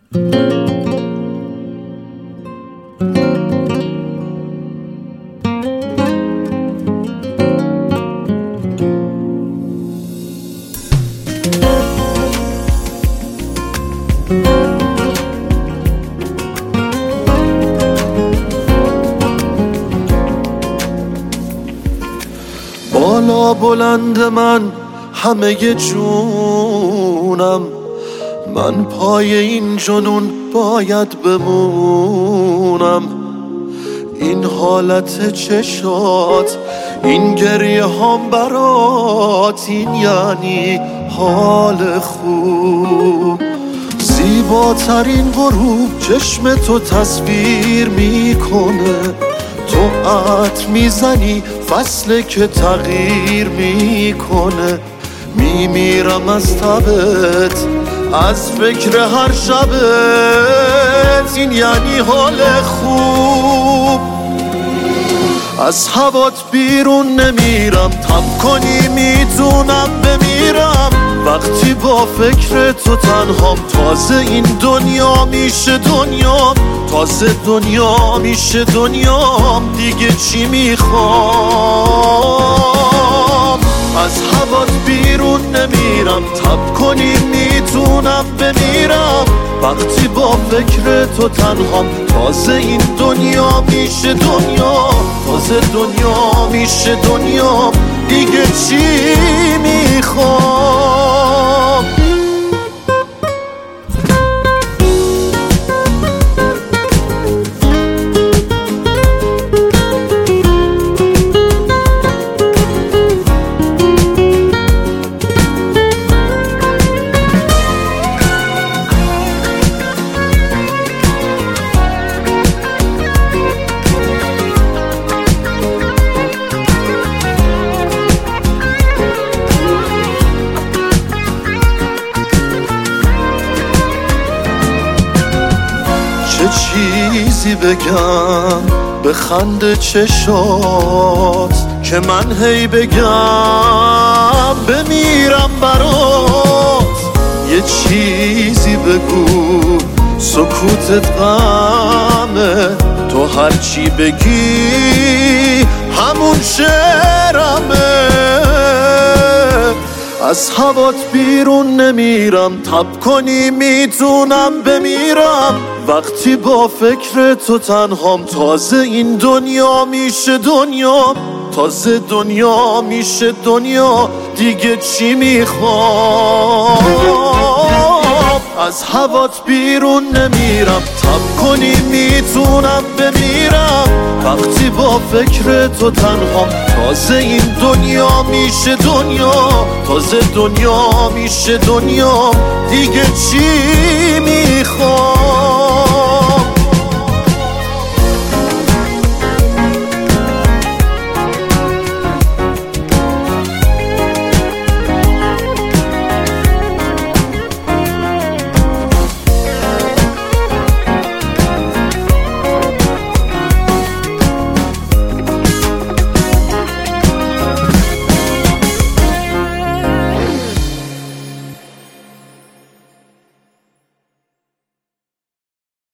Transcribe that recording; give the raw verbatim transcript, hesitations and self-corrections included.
بالا بلند من همه جونم، من پای این جنون باید بمونم. این حالت چشات، این گریه هم برات، این یعنی حال خوب. زیباترین غروب چشم تو تصویر میکنه، تو عطر میزنی فصل که تغییر میکنه. میمیرم از تبت، از فکر هر شبت، این یعنی حال خوب. از هوات بیرون نمیرم، تب کنی میتونم بمیرم. وقتی با فکر تو تنهام، تازه این دنیا میشه دنیام، تازه دنیا میشه دنیام. دیگه چی میخوام؟ از هوات بیرون نمیرم، تب کنی میتونم بمیرم. وقتی با فکر تو تنهام، تازه این دنیا میشه دنیا، تازه دنیا میشه دنیا. دیگه چی میخوام؟ چه چیزی بگم به خنده چشات، که من هی بگم بمیرم برات. یه چیزی بگو سکوتت غمه، تو هرچی بگی همون شعرمه. از هوات بیرون نمیرم، تب کنی میتونم بمیرم. وقتی با فکر تو تنهام، تازه این دنیا میشه دنیا، تازه دنیا میشه دنیا. دیگه چی میخوام؟ از هوات بیرون نمیرم، تب کنی میتونم بمیرم. وقتی با فکر تو تنهام، تازه این دنیا میشه دنیا، تازه دنیا میشه دنیا. دیگه چی میخوام؟